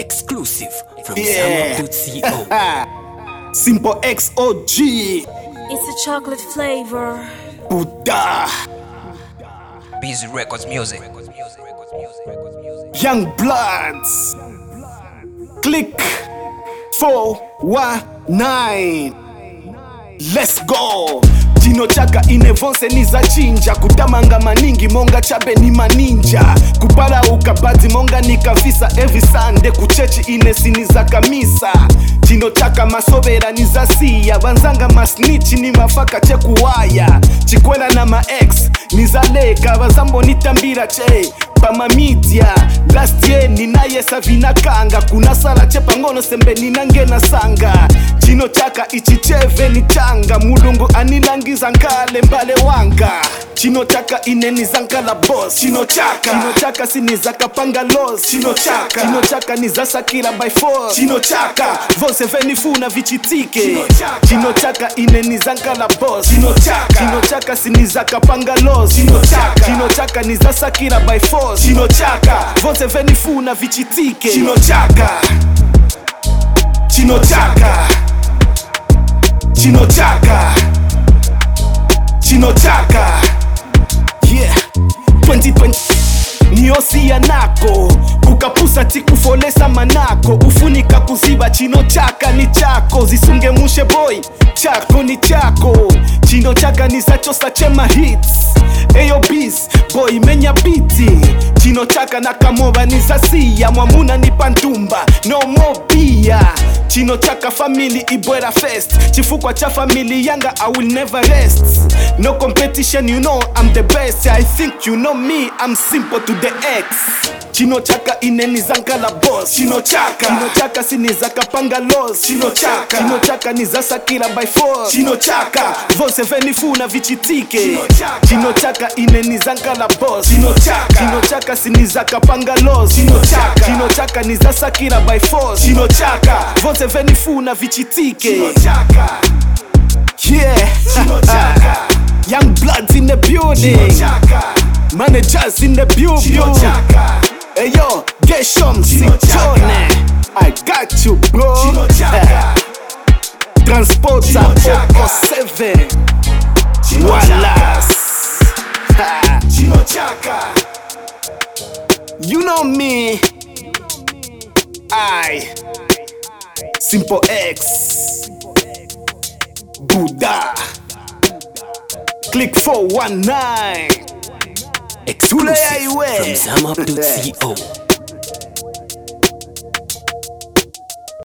Exclusive from Zama.co. Simple X OG. It's a chocolate flavor. Buddha. Busy Records Music. Young Bloods. Click 419. Let's go. Chino chaka inevonse ni za chinja. Kutamanga maningi monga chabe ni maninja. Kupala ukabazi monga ni kavisa. Every Sunday kuchechi inesi ni za kamisa. Chino chaka masobera ni za siya. Banzanga masnichi ni mafaka chekuwaya. Chikwela na ma ex ni za leka. Bazambo nitambira che pama media. Last year ni naye savina kanga. Kuna sala chepa ngono sembe ni nange na sanga. Chino chaka ichicheve ni changa. Mulungu anilangiza nkale mbale wanga. Chino chaka ineni zankala boss. Chino chaka sini zaka panga loss. Chino chaka ni za sakira by force. Chino chaka vose veni funa vichitike. Chino chaka ineni zankala boss. Chino chaka sini zaka panga loss. Chino chaka ni za sakira by force. Chino chaka vose veni funa vichitike. Chino chaka yeah 2020 niosia nako ukapusa tikufolesa manako ufunika kuziba. Chino chaka ni chako zisunge mushe boy chako ni chako. Chino chaka ni zachosa chema hits eyo bis boy menya biti. Chino chaka na kamoba ni zasia mwamuna ni pantumba no more beer. Chino chaka family ibwera fest. Chifukwa cha family yanga I will never rest. No competition, you know I'm the best. I think you know me, I'm simple to the X. Chino chaka ineni zankala boss. Chino chaka sini zaka panga loss. Chino chaka ni za sakira by force. Chino chaka vose veni funa vichitike. Chino chaka ineni zankala boss. Chino chaka sini zaka panga loss. Chino chaka ni za sakira by force. Chino chaka vose veni funa vichitike. Yeah. Young Bloods in the building. Managers in the building. Hey yo, get some Sitone. I got you, bro. Transporter 007. Wallace. You know me. I Simple X Buddha. Click 419. Exclusive from Zama.co.